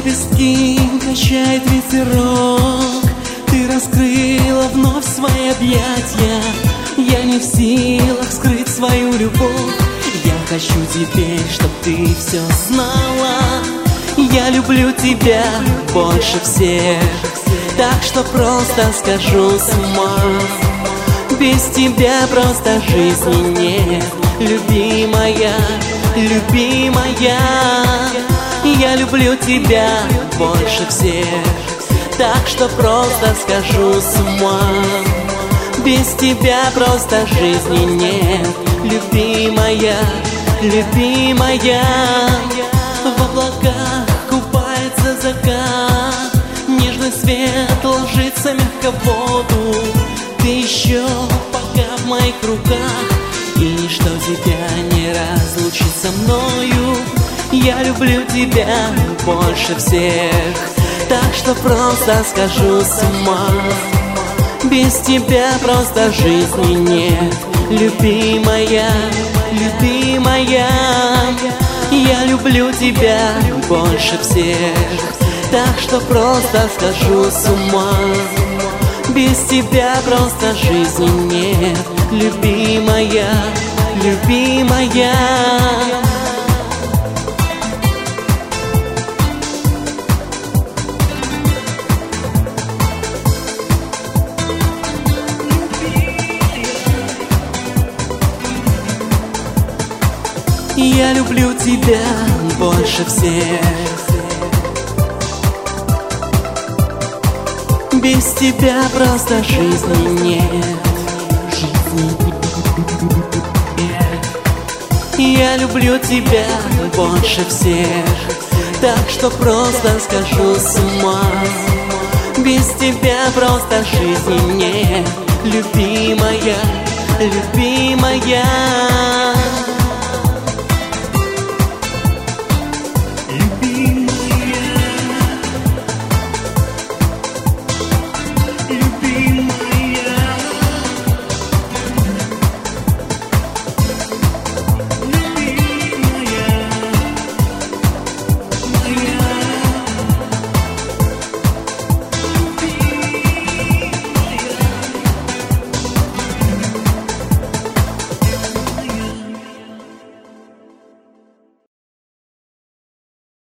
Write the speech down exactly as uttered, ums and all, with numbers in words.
лепестки качает ветерок, ты раскрыла вновь свои объятия. Я не в силах скрыть свою любовь. Я хочу теперь, чтоб ты все знала. Я люблю тебя больше всех, так что просто скажу с ума. Без тебя просто жизни нет, любимая, любимая. Я люблю тебя больше всех, так что просто скажу с ума. Без тебя просто жизни нет, любимая, любимая. В облаках купается закат, нежный свет ложится мягко в воду. Ты еще пока в моих руках, и ничто тебя не разлучит со мною. Я люблю тебя больше всех, так что просто скажу с ума. Без тебя просто жизни нет, любимая, любимая. Я люблю тебя больше всех, так что просто скажу с ума. Без тебя просто жизни нет, любимая, любимая. Я люблю тебя больше всех. Без тебя просто жизни нет, жизни нет. Я люблю тебя больше всех, так что просто скажу с ума. Без тебя просто жизни нет, любимая, любимая.